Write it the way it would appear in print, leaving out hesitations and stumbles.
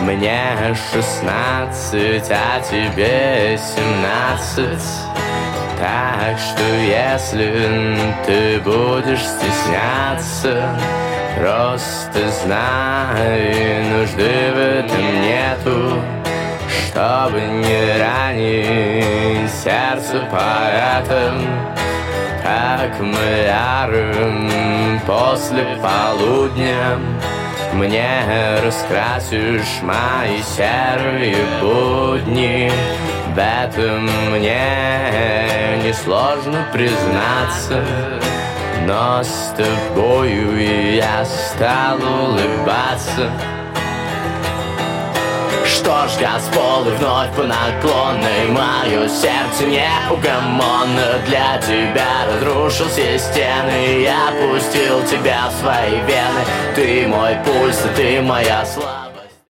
Мне 16, а тебе 17. Так что если ты будешь стесняться, просто знай, нужды в этом нету, чтобы не ранить сердце поэтом, как маляром после полудня. Мне раскрасишь мои серые будни. В этом мне несложно признаться, но с тобою я стал улыбаться. Что ж, газполы вновь по наклонной, мое сердце неугомонно. Для тебя разрушил все стены, я пустил тебя в свои вены. Ты мой пульс, и ты моя слава.